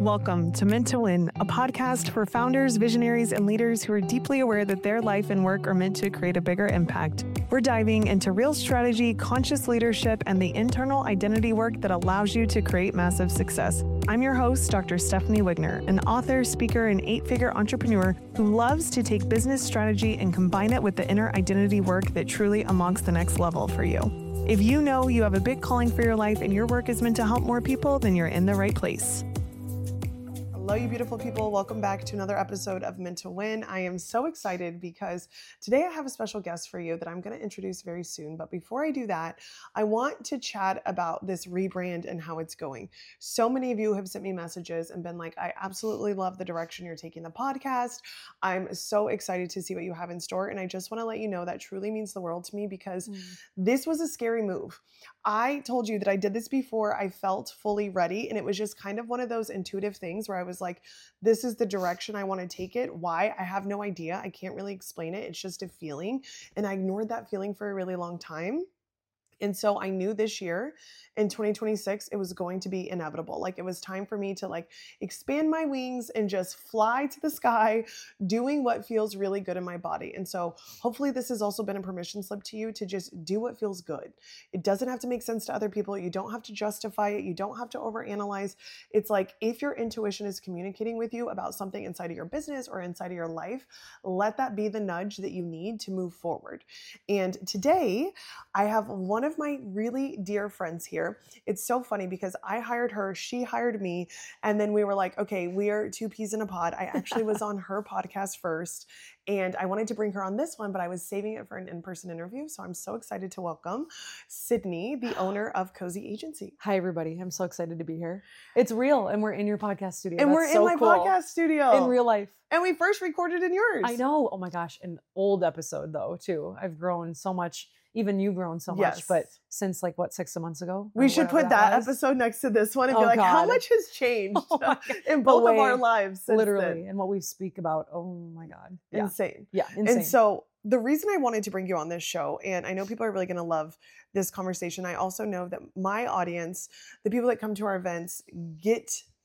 Welcome to Meant to Win, a podcast for founders, visionaries, and leaders who are deeply aware that their life and work are meant to create a bigger impact. We're diving into real strategy, conscious leadership, and the internal identity work that allows you to create massive success. I'm your host, Dr. Stephanie Wigner, an author, speaker, and 8-figure entrepreneur who loves to take business strategy and combine it with the inner identity work that truly unlocks the next level for you. If you know you have a big calling for your life and your work is meant to help more people, then you're in the right place. Hello, you beautiful people. Welcome back to another episode of Meant to Win. I am so excited because today I have a special guest for you that I'm going to introduce very soon. But before I do that, I want to chat about this rebrand and how it's going. So many of you have sent me messages and been like, I absolutely love the direction you're taking the podcast. I'm so excited to see what you have in store. And I just want to let you know that truly means the world to me because this was a scary move. I told you that I did this before I felt fully ready. And it was just kind of one of those intuitive things where I was like, this is the direction I want to take it. Why? I have no idea. I can't really explain it. It's just a feeling. And I ignored that feeling for a really long time. And so I knew this year in 2026, it was going to be inevitable. Like it was time for me to expand my wings and just fly to the sky, doing what feels really good in my body. And so hopefully this has also been a permission slip to you to just do what feels good. It doesn't have to make sense to other people. You don't have to justify it. You don't have to overanalyze. It's like if your intuition is communicating with you about something inside of your business or inside of your life, let that be the nudge that you need to move forward. And today I have one of my really dear friends here. It's so funny because I hired her, she hired me, and then we were like, okay, we are two peas in a pod. I actually was on her podcast first, and I wanted to bring her on this one, but I was saving it for an in-person interview. So I'm so excited to welcome Sydney, the owner of Cozy Agency. Hi, everybody. I'm so excited to be here. It's real, and we're in your podcast studio. And we're in my podcast studio. In real life. And we first recorded in yours. I know. Oh my gosh. An old episode though, too. I've grown so much. Even you've grown so much, but since 6 months ago? We should put that episode next to this one and be like, how much has changed in both of our lives since literally, then? And what we speak about. Oh my God. Yeah. Insane. Yeah, insane. And so the reason I wanted to bring you on this show, and I know people are really going to love this conversation. I also know that my audience, the people that come to our events, get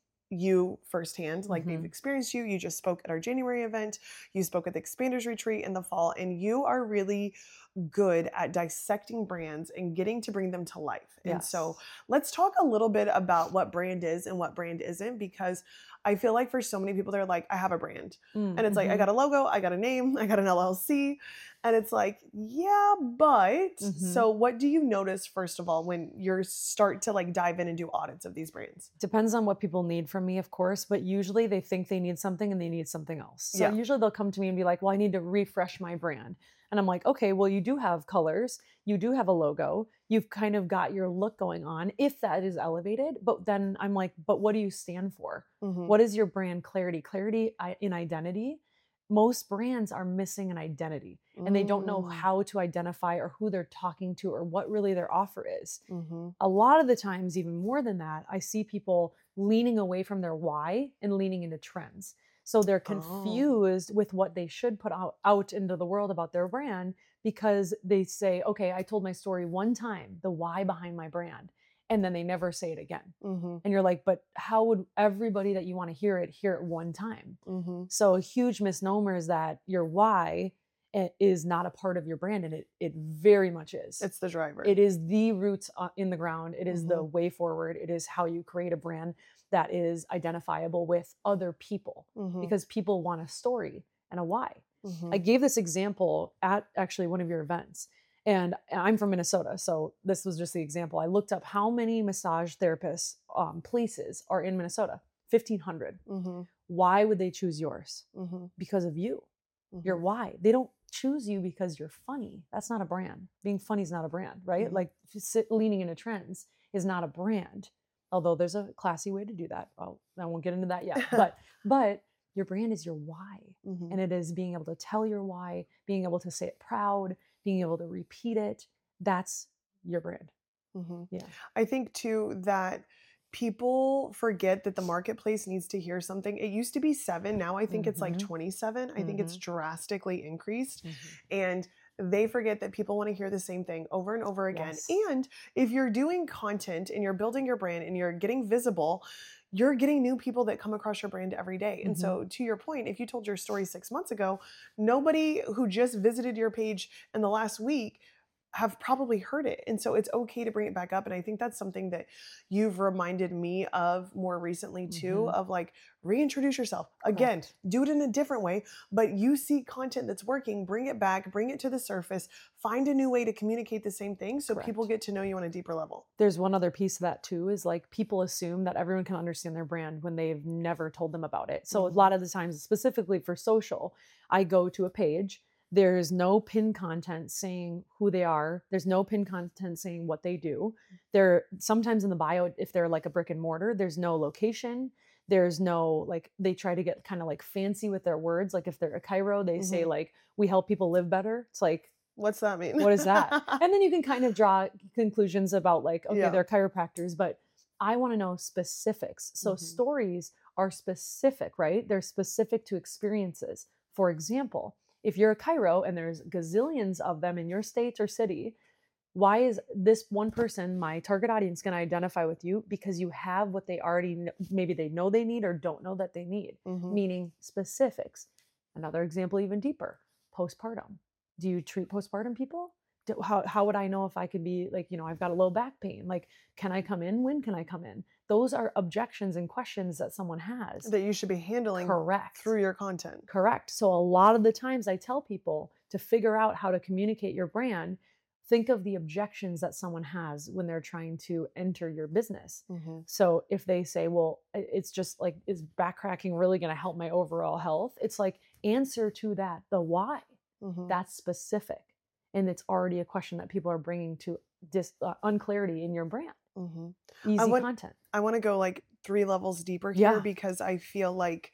you firsthand, they've experienced you. You just spoke at our January event. You spoke at the Expanders Retreat in the fall, and you are really good at dissecting brands and getting to bring them to life. And so let's talk a little bit about what brand is and what brand isn't, because I feel like for so many people, they're like, I have a brand. And it's like, I got a logo, I got a name, I got an LLC. And it's like, yeah, but so what do you notice, first of all, when you start to dive in and do audits of these brands? Depends on what people need from me, of course, but usually they think they need something and they need something else. So usually they'll come to me and be like, well, I need to refresh my brand. And I'm like, okay, well, you do have colors, you do have a logo, you've kind of got your look going on, if that is elevated. But then I'm like, but what do you stand for? What is your brand clarity? Clarity in identity. Most brands are missing an identity and they don't know how to identify or who they're talking to or what really their offer is. A lot of the times, even more than that, I see people leaning away from their why and leaning into trends. So they're confused with what they should put out into the world about their brand because they say, okay, I told my story one time, the why behind my brand, and then they never say it again. And you're like, but how would everybody that you want to hear it one time? So a huge misnomer is that your why is not a part of your brand, and it very much is. It's the driver. It is the roots in the ground. It is the way forward. It is how you create a brand that is identifiable with other people because people want a story and a why. I gave this example at actually one of your events, and I'm from Minnesota. So this was just the example. I looked up how many massage therapists places are in Minnesota, 1,500. Why would they choose yours? Because of you. Your why. They don't choose you because you're funny. That's not a brand. Being funny is not a brand, right? Leaning into trends is not a brand. Although there's a classy way to do that. Well, I won't get into that yet. But your brand is your why. And it is being able to tell your why, being able to say it proud, being able to repeat it. That's your brand. Yeah. I think too that people forget that the marketplace needs to hear something. It used to be 7. Now I think it's 27. I think it's drastically increased. And they forget that people want to hear the same thing over and over again. And if you're doing content and you're building your brand and you're getting visible, you're getting new people that come across your brand every day. And so to your point, if you told your story 6 months ago, nobody who just visited your page in the last week have probably heard it. And so it's okay to bring it back up. And I think that's something that you've reminded me of more recently too, of like, reintroduce yourself. Again, do it in a different way, but you see content that's working, bring it back, bring it to the surface, find a new way to communicate the same thing so people get to know you on a deeper level. There's one other piece of that too, is like people assume that everyone can understand their brand when they've never told them about it. So a lot of the times, specifically for social, I go to a page. There's no pin content saying who they are. There's no pin content saying what they do. They're sometimes in the bio, if they're like a brick and mortar, there's no location. There's no, like, they try to get kind of like fancy with their words. Like if they're a chiro, they say like, we help people live better. It's like, what's that mean? What is that? And then you can kind of draw conclusions about like, okay, they're chiropractors, but I want to know specifics. So stories are specific, right? They're specific to experiences. For example, if you're a chiro and there's gazillions of them in your state or city, why is this one person, my target audience, going to identify with you? Because you have what they already know, maybe they know they need or don't know that they need, meaning specifics. Another example, even deeper, postpartum. Do you treat postpartum people? How would I know if I could be like, I've got a low back pain. Like, can I come in? When can I come in? Those are objections and questions that someone has. That you should be handling through your content. Correct. So a lot of the times I tell people to figure out how to communicate your brand, think of the objections that someone has when they're trying to enter your business. So if they say, well, it's just like, is backcracking really going to help my overall health? It's like, answer to that, the why. That's specific. And it's already a question that people are bringing to unclarity in your brand. Easy content. I want to go like 3 levels deeper here because I feel like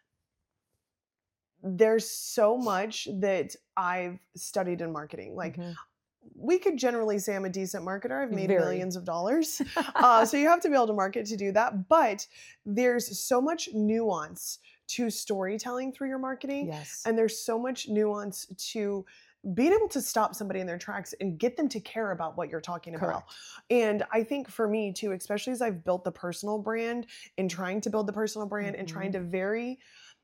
there's so much that I've studied in marketing. Like we could generally say I'm a decent marketer. I've made millions of dollars. So you have to be able to market to do that. But there's so much nuance to storytelling through your marketing. Yes. And there's so much nuance to being able to stop somebody in their tracks and get them to care about what you're talking about. And I think for me too, especially as I've built the personal brand and trying to build the personal brand and trying to very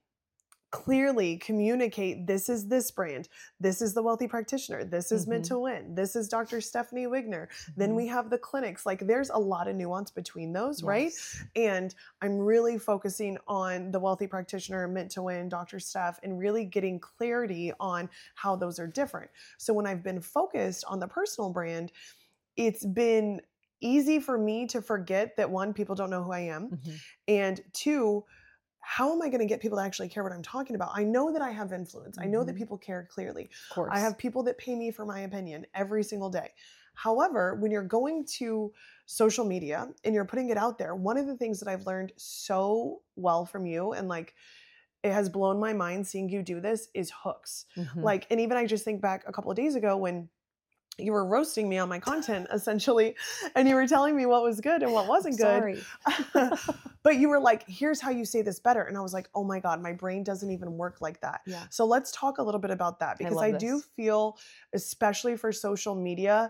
clearly communicate, this is this brand, this is the Wealthy Practitioner, this is Meant to Win, this is Dr. Stephanie Wigner, then we have the clinics. Like there's a lot of nuance between those, right? And I'm really focusing on the Wealthy Practitioner, Meant to Win, Dr. Steph, and really getting clarity on how those are different. So when I've been focused on the personal brand, it's been easy for me to forget that 1, people don't know who I am, and 2, how am I going to get people to actually care what I'm talking about? I know that I have influence. I know that people care clearly. Of course. I have people that pay me for my opinion every single day. However, when you're going to social media and you're putting it out there, one of the things that I've learned so well from you, and like it has blown my mind seeing you do this, is hooks. Like, and even I just think back a couple of days ago when you were roasting me on my content essentially, and you were telling me what was good and what wasn't good. Sorry. But you were like, here's how you say this better. And I was like, oh my God, my brain doesn't even work like that. So let's talk a little bit about that, because I do feel, especially for social media,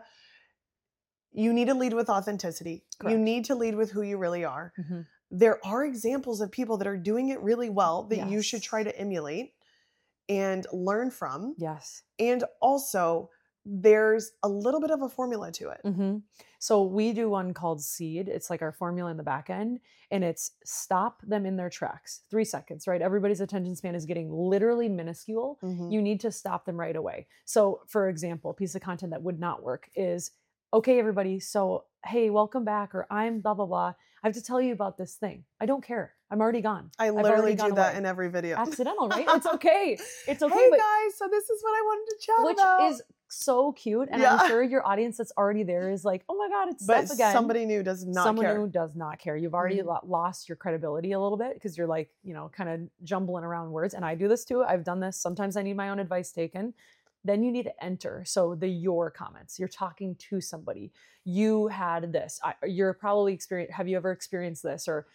you need to lead with authenticity. You need to lead with who you really are. There are examples of people that are doing it really well that you should try to emulate and learn from. And also, there's a little bit of a formula to it. So we do one called Seed. It's like our formula in the back end, and it's stop them in their tracks. 3 seconds, right? Everybody's attention span is getting literally minuscule. You need to stop them right away. So for example, a piece of content that would not work is, okay, everybody, so hey, welcome back, or I'm blah, blah, blah. I have to tell you about this thing. I don't care. I'm already gone. I literally do that in every video. Accidental, right? It's okay. It's okay. Hey guys, so this is what I wanted to chat about. Which is so cute. And I'm sure your audience that's already there is like, oh my God, it's Steph again. Somebody new does not care. Someone new does not care. You've already lost your credibility a little bit because you're like, kind of jumbling around words. And I do this too. I've done this. Sometimes I need my own advice taken. Then you need to enter. So your comments, you're talking to somebody. You had this. You're probably have you ever experienced this? Or,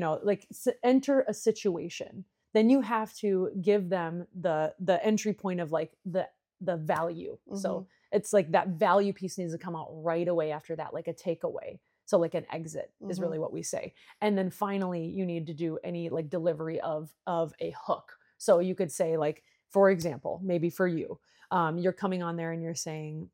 enter a situation. Then you have to give them the entry point of like the value. So it's like that value piece needs to come out right away after that, like a takeaway. So like an exit is really what we say. And then finally, you need to do any like delivery of a hook. So you could say like, for example, maybe for you, you're coming on there and you're saying,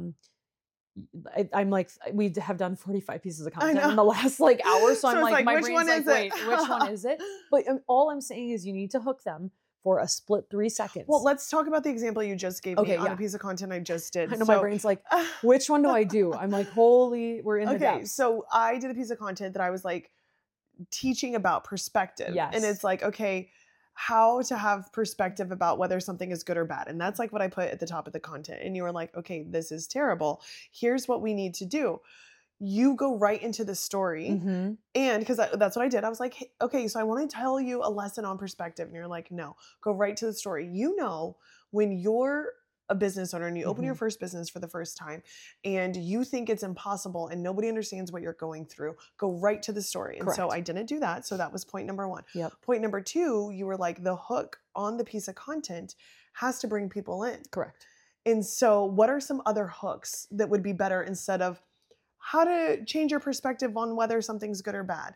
I'm like, we have done 45 pieces of content in the last like hour. So I'm like, my brain's like, wait, which one is it? But all I'm saying is you need to hook them for a split 3 seconds. Well, let's talk about the example you just gave me on a piece of content I just did. I know my brain's like, which one do I do? I'm like, holy, we're in the depths. Okay, so I did a piece of content that I was like teaching about perspective. Yes. And it's like, okay, how to have perspective about whether something is good or bad. And that's like what I put at the top of the content. And you were like, okay, this is terrible. Here's what we need to do. You go right into the story. And because that's what I did. I was like, hey, okay, so I want to tell you a lesson on perspective. And you're like, no, go right to the story. You know, when you're a business owner and you open your first business for the first time and you think it's impossible and nobody understands what you're going through, go right to the story. And so I didn't do that. So that was point number 1. Point number 2, you were like, the hook on the piece of content has to bring people in. Correct. And so what are some other hooks that would be better instead of how to change your perspective on whether something's good or bad?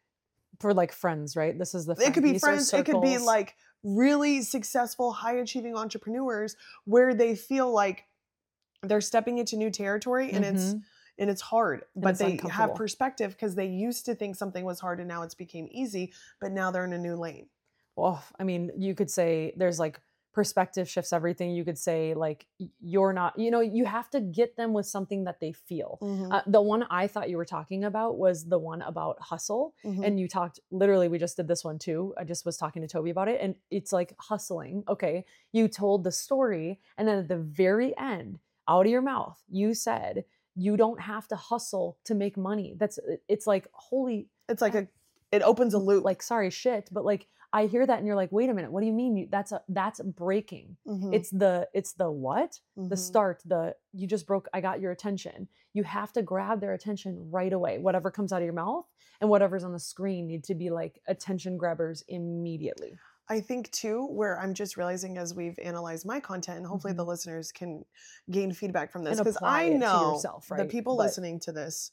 For like friends, right? This is the friend It could be piece, friends. It could be like really successful, high achieving entrepreneurs where they feel like they're stepping into new territory and it's hard, but they have perspective because they used to think something was hard and now it's became easy, but now they're in a new lane. Well, I mean, you could say there's like perspective shifts everything. You could say like, you're not, you have to get them with something that they feel. The one I thought you were talking about was the one about hustle. And you talked, literally, we just did this one too. I just was talking to Toby about it. And it's like hustling. Okay. You told the story. And then at the very end, out of your mouth, you said, you don't have to hustle to make money. It's like, holy. It's like it opens a loop. Like, sorry, shit. But like, I hear that and you're like, wait a minute, what do you mean? That's breaking. It's the what? The start, you just broke, I got your attention. You have to grab their attention right away. Whatever comes out of your mouth and whatever's on the screen need to be like attention grabbers immediately. I think too, where I'm just realizing as we've analyzed my content, and hopefully the listeners can gain feedback from this, because I know the people listening to this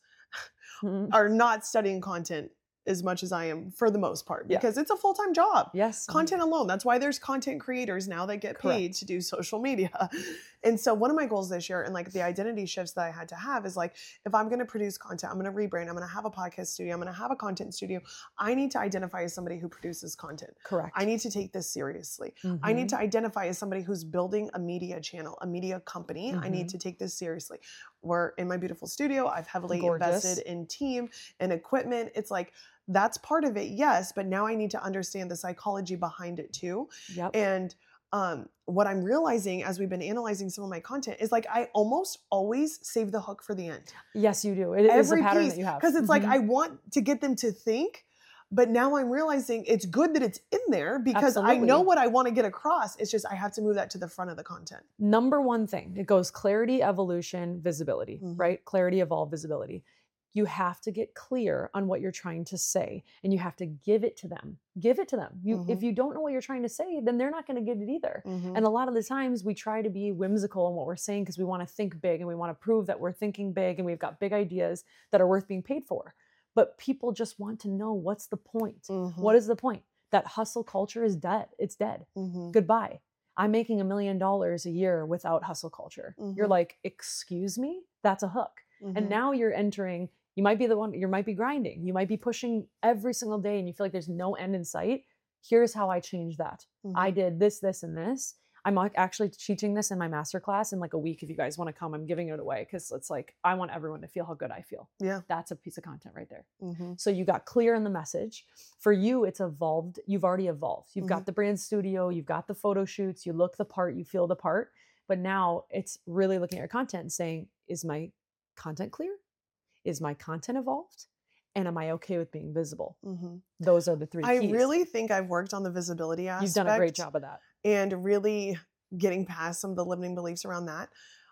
are not studying content as much as I am for the most part, because it's a full-time job. Yes. Content alone. That's why there's content creators now that get paid to do social media. And so one of my goals this year and like the identity shifts that I had to have is like, if I'm going to produce content, I'm going to rebrand, I'm going to have a podcast studio, I'm going to have a content studio. I need to identify as somebody who produces content. Correct. I need to take this seriously. I need to identify as somebody who's building a media channel, a media company. I need to take this seriously. We're in my beautiful studio. I've heavily invested in team and equipment. It's like, that's part of it, yes, but now I need to understand the psychology behind it too. And what I'm realizing as we've been analyzing some of my content is like I almost always save the hook for the end. Yes, you do. It is a pattern that you have. Because it's like I want to get them to think, but now I'm realizing it's good that it's in there because I know what I want to get across. It's just I have to move that to the front of the content. Number one thing, it goes clarity, evolution, visibility, right? Clarity, evolve, visibility. You have to get clear on what you're trying to say and you have to give it to them. Give it to them. If you don't know what you're trying to say, then they're not going to get it either. And a lot of the times we try to be whimsical in what we're saying because we want to think big and we want to prove that we're thinking big and we've got big ideas that are worth being paid for. But people just want to know, what's the point? What is the point? That hustle culture is dead. It's dead. Goodbye. I'm making $1 million a year without hustle culture. You're like, excuse me? That's a hook. And now you're entering. You might be the one, you might be grinding. You might be pushing every single day and you feel like there's no end in sight. Here's how I changed that. I did this, this, and this. I'm actually teaching this in my masterclass in like a week. If you guys want to come, I'm giving it away because it's like, I want everyone to feel how good I feel. Yeah. That's a piece of content right there. So you got clear in the message. For you, it's evolved. You've already evolved. You've got the brand studio. You've got the photo shoots. You look the part. You feel the part. But now it's really looking at your content and saying, is my content clear? Is my content evolved? And am I okay with being visible? Those are the three keys. I really think I've worked on the visibility aspect. You've done a great job of that. And really getting past some of the limiting beliefs around that.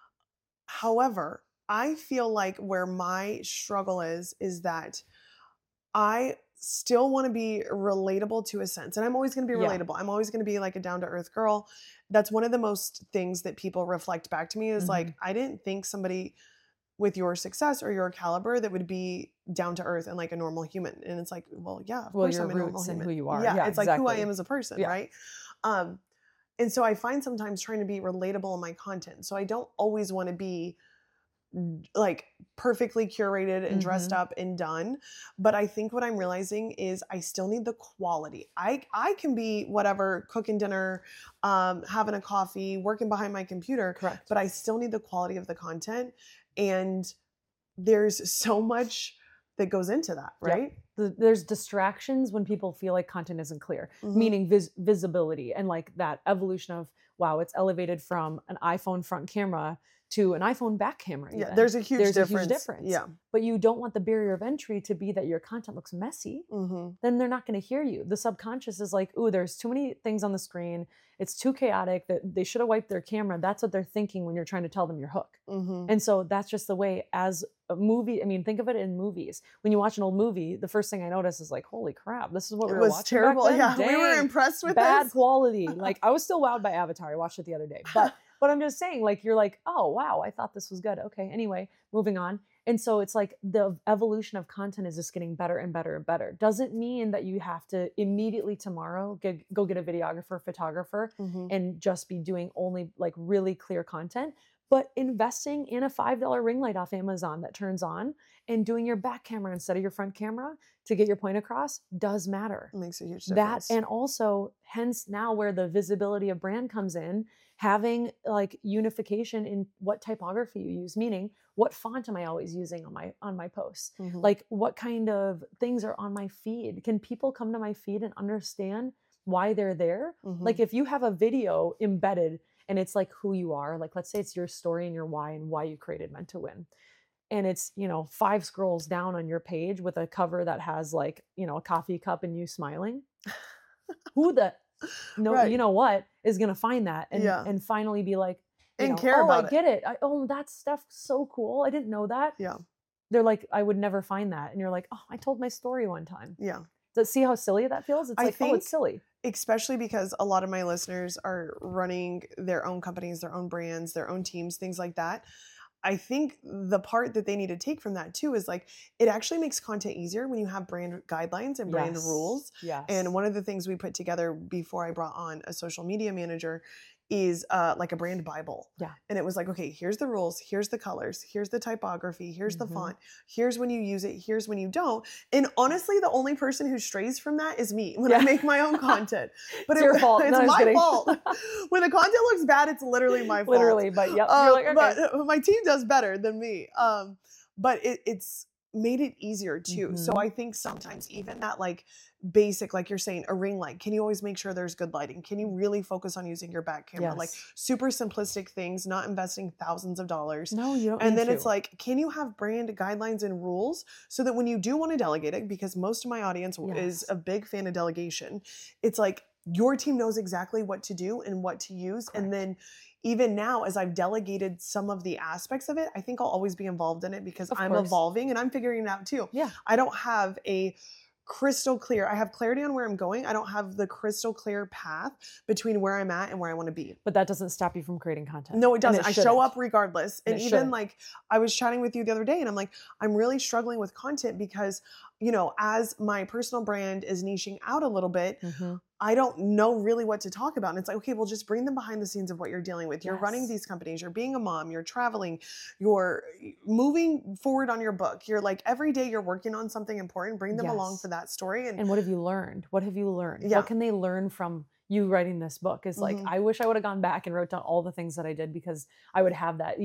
However, I feel like where my struggle is that I still want to be relatable to a sense. And I'm always going to be relatable. I'm always going to be like a down-to-earth girl. That's one of the most things that people reflect back to me is like, I didn't think somebody with your success or your caliber that would be down to earth and like a normal human. And it's like, well, yeah, of course I'm a normal human. Who you are. Yeah, Yeah, it's exactly. like who I am as a person, right? And so I find sometimes trying to be relatable in my content. So I don't always want to be like perfectly curated and dressed up and done. But I think what I'm realizing is I still need the quality. I can be whatever, cooking dinner, having a coffee, working behind my computer. Correct. But I still need the quality of the content. And there's so much that goes into that, right? There's distractions when people feel like content isn't clear, meaning visibility and like that evolution of, wow, it's elevated from an iPhone front camera to an iPhone back camera. Yeah, there's a huge difference. Yeah. But you don't want the barrier of entry to be that your content looks messy. Then they're not going to hear you. The subconscious is like, ooh, there's too many things on the screen. It's too chaotic, that they should have wiped their camera. That's what they're thinking when you're trying to tell them your hook. And so that's just the way as a movie, I mean, think of it in movies. When you watch an old movie, the first thing I notice is like, holy crap, this is what we were watching. It was terrible. Back then? Yeah, Dang, we were impressed with bad quality. Like I was still wowed by Avatar. I watched it the other day. But I'm just saying, like, you're like, oh, wow, I thought this was good. Okay, anyway, moving on. And so it's like the evolution of content is just getting better and better and better. Doesn't mean that you have to immediately tomorrow go get a videographer, photographer, and just be doing only like really clear content. But investing in a $5 ring light off Amazon that turns on and doing your back camera instead of your front camera to get your point across does matter. It makes a huge difference. That, and also, hence now where the visibility of brand comes in, having like unification in what typography you use, meaning what font am I always using on my posts? Like what kind of things are on my feed? Can people come to my feed and understand why they're there? Like if you have a video embedded and it's like who you are, like let's say it's your story and your why and why you created Meant to Win. And it's, 5 scrolls down on your page with a cover that has like, a coffee cup and you smiling. Who the, you know what, is going to find that and finally be like, care about I get it. That stuff's so cool. I didn't know that. Yeah. They're like, I would never find that. And you're like, oh, I told my story one time. Yeah. See how silly that feels? It's like, oh, it's silly. Especially because a lot of my listeners are running their own companies, their own brands, their own teams, things like that. I think the part that they need to take from that too is like, it actually makes content easier when you have brand guidelines and brand rules. Yes. And one of the things we put together before I brought on a social media manager is like a brand Bible. Yeah. And it was like, okay, here's the rules, here's the colors, here's the typography, here's the font, here's when you use it, here's when you don't. And honestly, the only person who strays from that is me when I make my own content. But it's your fault. It's my fault. When the content looks bad, it's literally my fault. Literally, but yep. You're like, okay. But my team does better than me. But it's made it easier too. So I think sometimes even that like basic, like you're saying, a ring light, can you always make sure there's good lighting? Can you really focus on using your back camera? Yes. Like super simplistic things, not investing thousands of dollars. No, you don't. And then it's like, can you have brand guidelines and rules so that when you do want to delegate it, because most of my audience is a big fan of delegation, it's like your team knows exactly what to do and what to use. Correct. And then even now, as I've delegated some of the aspects of it, I think I'll always be involved in it because I'm evolving and I'm figuring it out too. Yeah. I don't have a crystal clear. I have clarity on where I'm going. I don't have the crystal clear path between where I'm at and where I want to be. But that doesn't stop you from creating content. No, it doesn't. I show up regardless. And even shouldn't. like I was chatting with you the other day and I'm like, I'm really struggling with content because, as my personal brand is niching out a little bit, I don't know really what to talk about. And it's like, okay, well, just bring them behind the scenes of what you're dealing with. You're running these companies, you're being a mom, you're traveling, you're moving forward on your book. You're like, every day you're working on something important, bring them along for that story. And what have you learned? What have you learned? Yeah. What can they learn from you writing this book? Is like, I wish I would have gone back and wrote down all the things that I did because I would have that,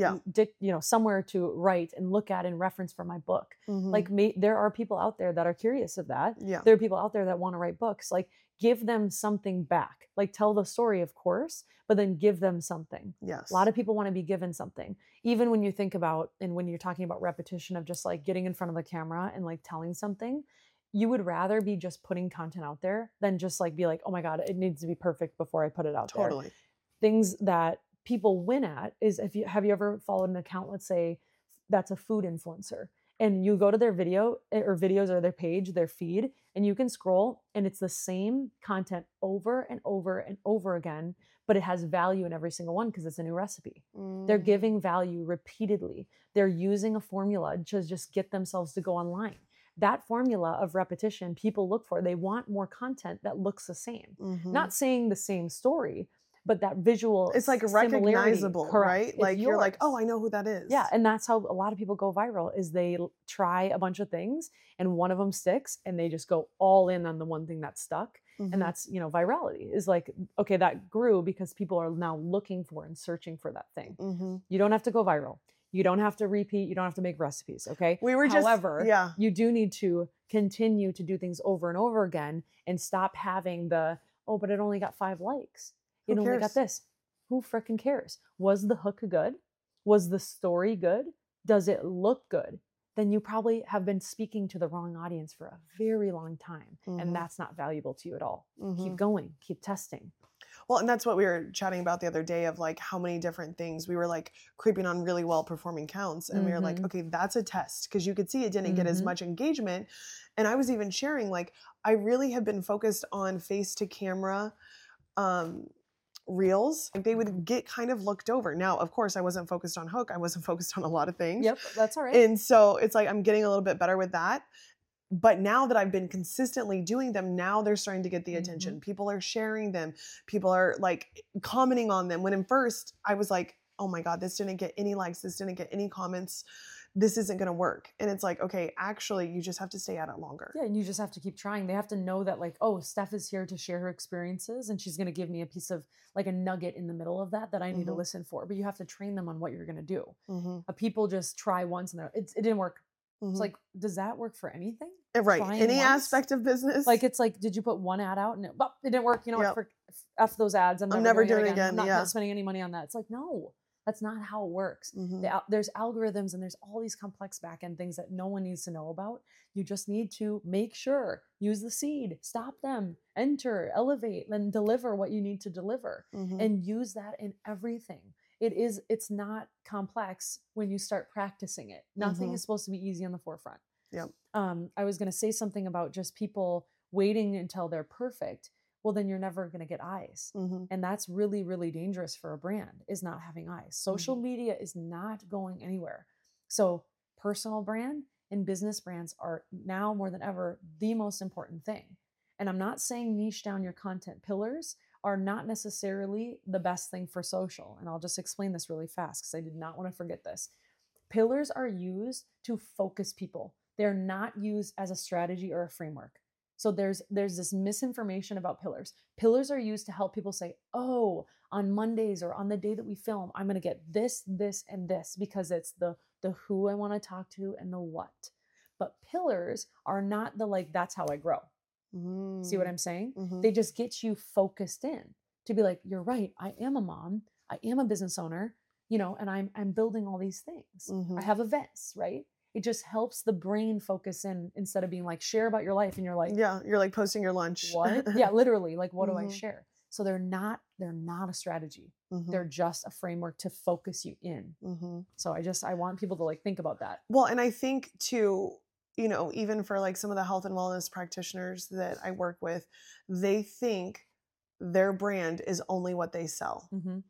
somewhere to write and look at and reference for my book. Like there are people out there that are curious of that. Yeah. There are people out there that want to write books. Like give them something back, like tell the story, of course, but then give them something. Yes. A lot of people want to be given something. Even when you think about, and when you're talking about repetition of just like getting in front of the camera and like telling something, you would rather be just putting content out there than just like be like, oh my God, it needs to be perfect before I put it out there. Totally. Things that people win at is have you ever followed an account, let's say that's a food influencer, and you go to their video or videos or their page, their feed, and you can scroll and it's the same content over and over and over again, but it has value in every single one because it's a new recipe. They're Mm. giving value repeatedly. They're using a formula to just get themselves to go online. That formula of repetition, people look for. They want more content that looks the same. Mhm. Not saying the same story, but that visual It's like similarity. recognizable, Correct. right? It's Like you're like, oh, yours. I know who that is. Yeah, and that's how a lot of people go viral is they try a bunch of things and one of them sticks and they just go all in on the one thing that stuck. Mhm. And that's, virality is like, okay, that grew because people are now looking for and searching for that thing. Mhm. You don't have to go viral. You don't have to repeat. You don't have to make recipes. Okay. We were just, However, yeah. you do need to continue to do things over and over again and stop having oh, but it only got 5 likes. It Who only cares? got this. Who freaking cares? Was the hook good? Was the story good? Does it look good? Then you probably have been speaking to the wrong audience for a very long time. Mhm. And that's not valuable to you at all. Mhm. Keep going, keep testing. Well, and that's what we were chatting about the other day of like how many different things we were like creeping on really well performing counts. And we were like, Mhm. okay, that's a test because you could see it didn't get as Mhm. much engagement. And I was even sharing, like, I really have been focused on face to camera reels. Like they would get kind of looked over. Now, of course, I wasn't focused on hook. I wasn't focused on a lot of things. Yep, that's all right. And so it's like I'm getting a little bit better with that. But now that I've been consistently doing them, now they're starting to get the attention. People are sharing them. People are like commenting on them. When at first I was like, oh my God, this didn't get any likes. This didn't get any comments. This isn't going to work. And it's like, okay, actually, you just have to stay at it longer. Yeah, and you just have to keep trying. They have to know that, like, oh, Steph is here to share her experiences, and she's going to give me a piece of, like, a nugget in the middle of that I need to listen for. But you have to train them on what you're going to do. People just try once and it didn't work. It's like, does that work for anything? Right. Trying Any once? aspect of business. Like, it's like, did you put one ad out and it didn't work? You know what? F those ads. I'm never doing it again. I'm again. not spending any money on that. It's like, no, that's not how it works. There's algorithms and there's all these complex back-end things that no one needs to know about. You just need to make sure, use the seed, stop them, enter, elevate, and deliver what you need to deliver, and use that in everything. It's not complex when you start practicing it. Nothing is supposed to be easy on the forefront. Yep. I was going to say something about just people waiting until they're perfect. Well, then you're never going to get eyes. And that's really, really dangerous for a brand, is not having eyes. Social media is not going anywhere. So personal brand and business brands are now more than ever the most important thing. And I'm not saying niche down your content pillars are not necessarily the best thing for social. And I'll just explain this really fast because I did not want to forget this. Pillars are used to focus people. They're not used as a strategy or a framework. So there's this misinformation about pillars. Pillars are used to help people say, oh, on Mondays or on the day that we film, I'm going to get this, this, and this because it's the who I want to talk to and the what. But pillars are not the like, that's how I grow. See what I'm saying? They just get you focused in to be like, you're right. I am a mom. I am a business owner, and I'm building all these things. I have events, right? It just helps the brain focus in instead of being like, share about your life. And you're like, yeah, you're like posting your lunch. What? Yeah, literally. Like, what do I share? So they're not a strategy. They're just a framework to focus you in. So I want people to like think about that. Well, and I think too, even for like some of the health and wellness practitioners that I work with, they think their brand is only what they sell.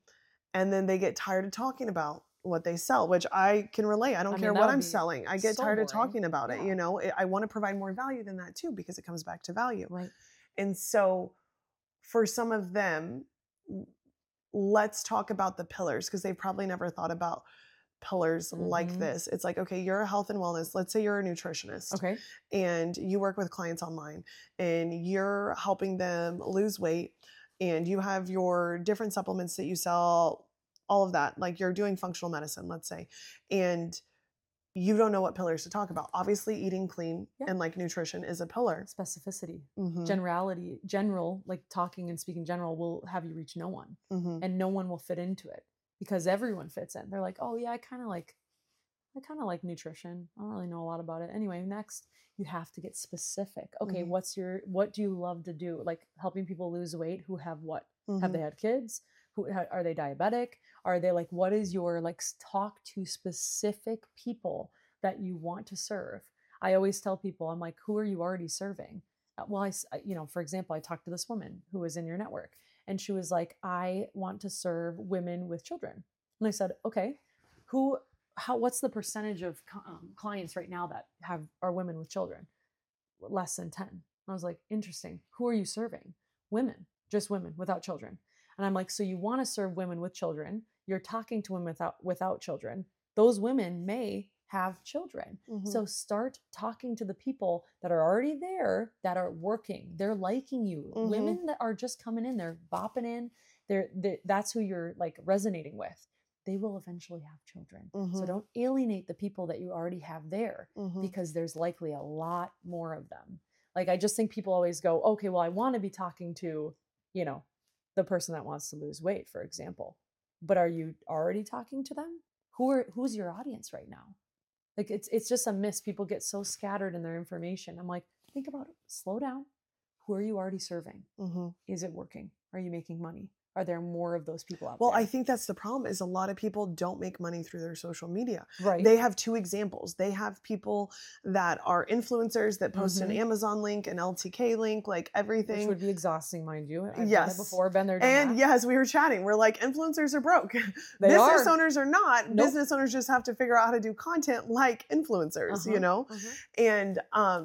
And then they get tired of talking about what they sell, which I can relate. I don't care what I'm selling. I get tired of talking about it. I want to provide more value than that too, because it comes back to value. Right. And so for some of them, let's talk about the pillars, because they've probably never thought about pillars like this. It's like, okay, you're a health and wellness. Let's say you're a nutritionist. Okay. And you work with clients online and you're helping them lose weight, and you have your different supplements that you sell, all of that. Like you're doing functional medicine, let's say, and you don't know what pillars to talk about. Obviously eating clean and like nutrition is a pillar. Specificity, general, like talking and speaking general will have you reach no one, and no one will fit into it because everyone fits in. They're like, oh yeah, I kind of like nutrition. I don't really know a lot about it. Anyway, next you have to get specific. Okay. What do you love to do? Like helping people lose weight who have what? Have they had kids? Are they diabetic? Are they like, what is your, like, talk to specific people that you want to serve. I always tell people, I'm like, who are you already serving? Well, for example, I talked to this woman who was in your network, And she was like, I want to serve women with children. And I said, okay, what's the percentage of clients right now that are women with children? Less than 10. I was like, interesting. Who are you serving? Women, just women without children. And I'm like, so you want to serve women with children. You're talking to women without children. Those women may have children. So start talking to the people that are already there, that are working. They're liking you. Women that are just coming in, they're bopping in. That's who you're like resonating with. They will eventually have children. So don't alienate the people that you already have there, because there's likely a lot more of them. Like, I just think people always go, okay, well, I want to be talking to, you know, the person that wants to lose weight, for example. But are you already talking to them? Who's your audience right now? Like, it's just a miss. People get so scattered in their information. I'm like, think about it. Slow down. Who are you already serving? Is it working? Are you making money? Are there more of those people out there? Well, I think that's the problem, is a lot of people don't make money through their social media. Right. They have two examples. They have people that are influencers that post an Amazon link, an LTK link, like everything. Which would be exhausting, mind you. I've Yes. done it before, been there, done And that. yes, we were chatting. We're like, influencers are broke. They Business are. owners are not. Nope. Business owners just have to figure out how to do content like influencers, you know? And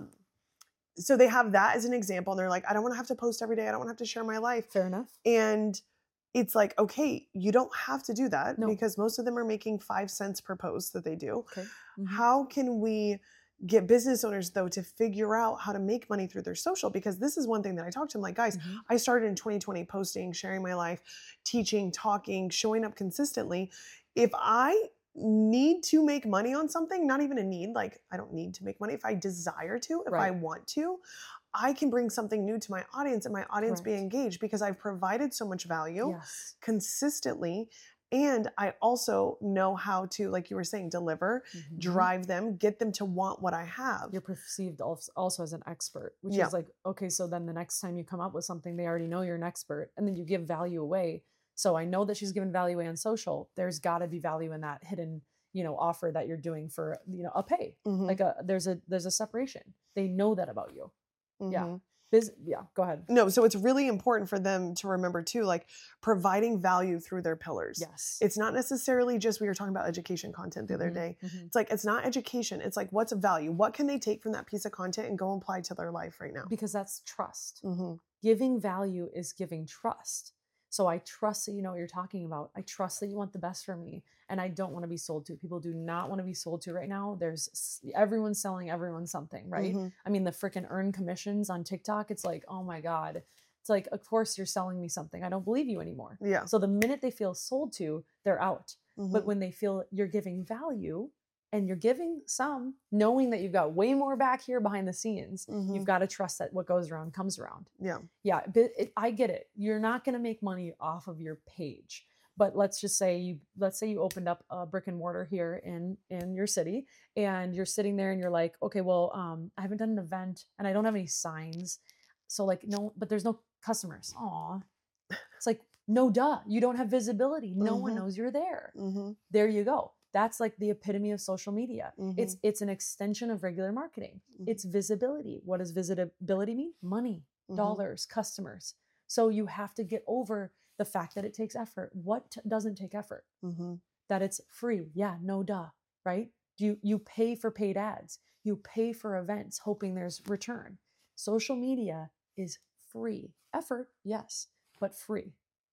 so they have that as an example. And they're like, I don't want to have to post every day. I don't want to have to share my life. Fair enough. And it's like, okay, you don't have to do that, No. because most of them are making 5 cents per post that they do. Okay. How can we get business owners, though, to figure out how to make money through their social? Because this is one thing that I talked to them, like, guys, I started in 2020 posting, sharing my life, teaching, talking, showing up consistently. If I need to make money on something, not even a need, like I don't need to make money. If I desire to, if I want to, I can bring something new to my audience, and my audience be engaged, because I've provided so much value consistently. And I also know how to, like you were saying, deliver, drive them, get them to want what I have. You're perceived also as an expert, which is like, okay, so then the next time you come up with something, they already know you're an expert, and then you give value away. So I know that she's giving value away on social. There's got to be value in that hidden, you know, offer that you're doing for, you know, a pay. Like there's a separation. They know that about you. Yeah. Go ahead. No, so it's really important for them to remember too, like providing value through their pillars. Yes. It's not necessarily just, we were talking about education content the other day. It's like, it's not education. It's like, what's a value? What can they take from that piece of content and go apply to their life right now? Because that's trust. Giving value is giving trust. So I trust that you know what you're talking about. I trust that you want the best for me, and I don't want to be sold to. People do not want to be sold to right now. Everyone's selling everyone something, right? I mean, the freaking earn commissions on TikTok, it's like, oh my God. It's like, of course you're selling me something. I don't believe you anymore. Yeah. So the minute they feel sold to, they're out. But when they feel you're giving value, and you're giving some, knowing that you've got way more back here behind the scenes, you've got to trust that what goes around comes around. Yeah. Yeah. But I get it. You're not going to make money off of your page. But let's say you opened up a brick and mortar here in your city, and you're sitting there and you're like, okay, well, I haven't done an event and I don't have any signs. So like, no, but there's no customers. Aw. It's like, no, duh. You don't have visibility. No one knows you're there. There you go. That's like the epitome of social media. It's an extension of regular marketing. It's visibility. What does visibility mean? Money, dollars, customers. So you have to get over the fact that it takes effort. What doesn't take effort? That it's free. Yeah, no duh, right? You pay for paid ads. You pay for events hoping there's return. Social media is free. Effort, yes, but free.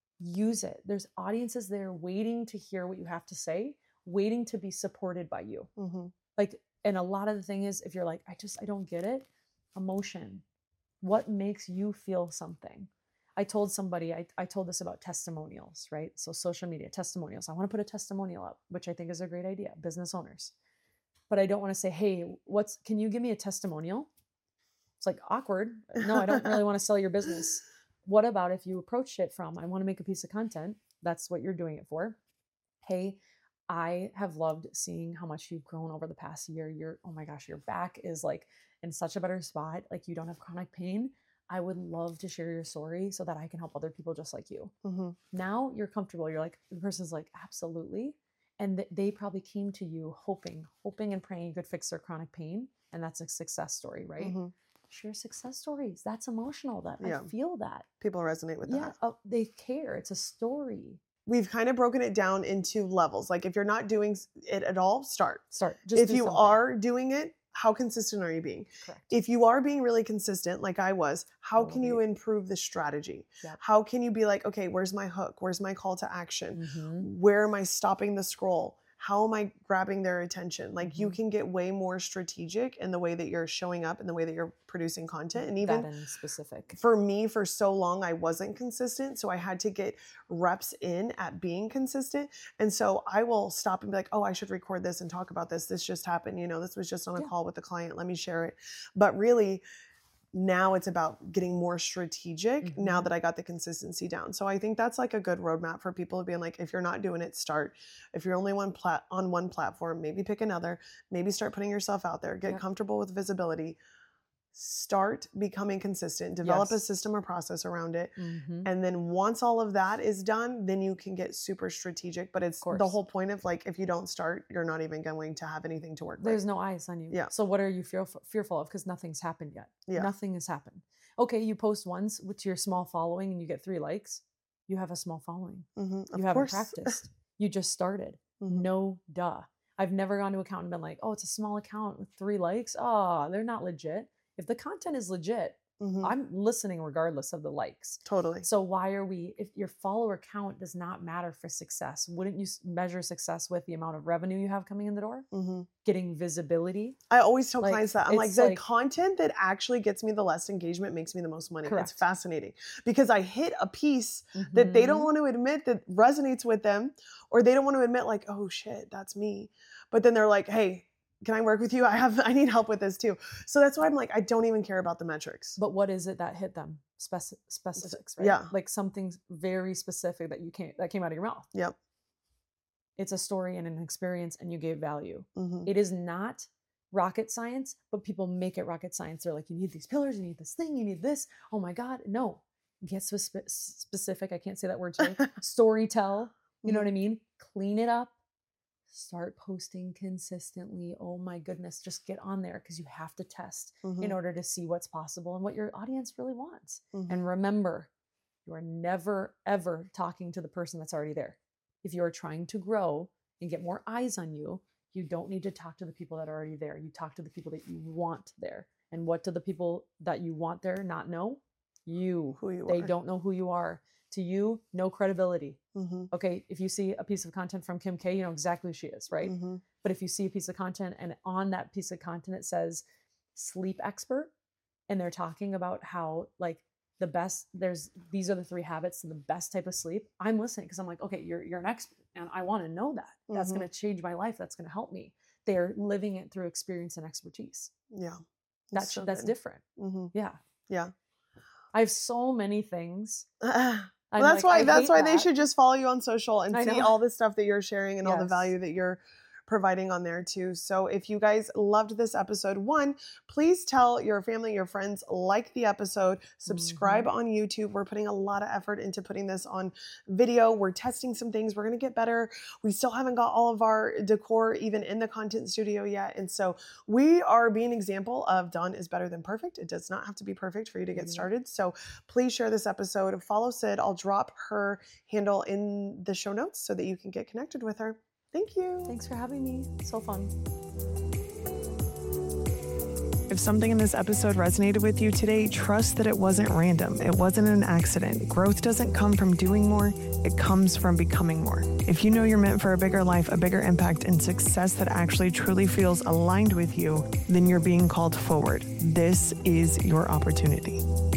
Use it. There's audiences there waiting to hear what you have to say, waiting to be supported by you. Like, and a lot of the thing is, if you're like, I don't get it, emotion. What makes you feel something? I told somebody, I told this about testimonials, right? So social media, testimonials. I want to put a testimonial up, which I think is a great idea, business owners. But I don't want to say, hey, can you give me a testimonial? It's like awkward. No, I don't really want to sell your business. What about if you approached it from, I want to make a piece of content. That's what you're doing it for. Hey, I have loved seeing how much you've grown over the past year. Oh my gosh, your back is like in such a better spot. Like you don't have chronic pain. I would love to share your story so that I can help other people just like you. Now you're comfortable. You're like, the person's like, absolutely. And they probably came to you hoping and praying you could fix their chronic pain. And that's a success story, right? share success stories. That's emotional. That Yeah. I feel that. People resonate with that. Yeah. Oh, they care. It's a story. We've kind of broken it down into levels. Like if you're not doing it at all, start. Just if do you something. are doing it, how consistent are you being? Correct. If you are being really consistent, like I was, how Elevate. can you improve the strategy? Yep. How can you be like, okay, where's my hook? Where's my call to action? Mhm. Where am I stopping the scroll? How am I grabbing their attention? Like you Mhm. can get way more strategic in the way that you're showing up and the way that you're producing content. And even that in specific. for me, for so long, I wasn't consistent. So I had to get reps in at being consistent. And so I will stop and be like, oh, I should record this and talk about this. This just happened. You know, this was just on a Yeah. call with the client. Let me share it. But really, now it's about getting more strategic now Mhm. that I got the consistency down. So I think that's like a good roadmap for people being like, if you're not doing it, start. If you're only on one platform, maybe pick another, maybe start putting yourself out there, get Yep. comfortable with visibility, start becoming consistent, develop a Yes. system or process around it. Mhm. And then once all of that is done, then you can get super strategic. But it's the course. whole point of like, if you don't start, you're not even going to have anything to work with. There's no eyes on you. Yeah. So what are you fearful of? Because nothing's happened yet. Yeah. Nothing has happened. Okay, you post once with your small following and you get 3 likes. You have a small following. Mhm, You of haven't course. practiced. You just started. Mhm. No duh. I've never gone to an account and been like, oh, it's a small account with 3 likes. Oh, they're not legit. If the content is legit, Mhm, I'm listening regardless of the likes. totally. So why are we, if your follower count does not matter for success, wouldn't you measure success with the amount of revenue you have coming in the door? Mhm. Getting visibility? I always tell Like, clients that I'm like, it's the like- content that actually gets me the less engagement makes me the most money. It's Correct. fascinating because I hit a piece that they don't Mhm. want to admit that resonates with them, or they don't want to admit like, oh shit, that's me. But then they're like, hey, can I work with you? I need help with this too. So that's why I'm like, I don't even care about the metrics. But what is it that hit them? Specifics, right? Yeah. Like something very specific that came out of your mouth. Yep. It's a story and an experience, and you gave value. Mhm. It is not rocket science, but people make it rocket science. They're like, you need these pillars, you need this thing, you need this. Oh my God. No. Get specific. I can't say that word today. Storytell. You know what I mean? Clean it up. Start posting consistently. Oh my goodness. Just get on there because you have to test in Mhm. order to see what's possible and what your audience really wants. Mhm. And remember, you are never, ever talking to the person that's already there. If you are trying to grow and get more eyes on you, you don't need to talk to the people that are already there. You talk to the people that you want there. And what do the people that you want there not know? You. Who you They are. don't know who you are. To you, no credibility. Mhm. Okay, if you see a piece of content from Kim K, you know exactly who she is, right? Mhm. But if you see a piece of content and on that piece of content it says sleep expert, and they're talking about how like the best, these are the 3 habits and the best type of sleep, I'm listening because I'm like, okay, you're an expert and I want to know that. That's Mhm. going to change my life. That's going to help me. They're living it through experience and expertise. Yeah. That's so that's good. different. Mhm. Yeah. Yeah. I have so many things. Well, I'm that's like, I why hate they that. should just follow you on social and I see know. all the stuff that you're sharing and all the Yes. value that you're providing on there too. So if you guys loved this episode, 1, please tell your family, your friends, like the episode, subscribe on YouTube. We're putting a lot of effort into putting this on video. We're testing some things. We're going to get better. We still haven't got all of our decor even in the content studio yet. And so we are being an example of done is better than perfect. It does not have to be perfect for you to get started. So please share this episode. Follow Sid. I'll drop her handle in the show notes so that you can get connected with her. Thank you. Thanks for having me. So fun. If something in this episode resonated with you today, trust that it wasn't random. It wasn't an accident. Growth doesn't come from doing more. It comes from becoming more. If you know you're meant for a bigger life, a bigger impact, and success that actually truly feels aligned with you, then you're being called forward. This is your opportunity.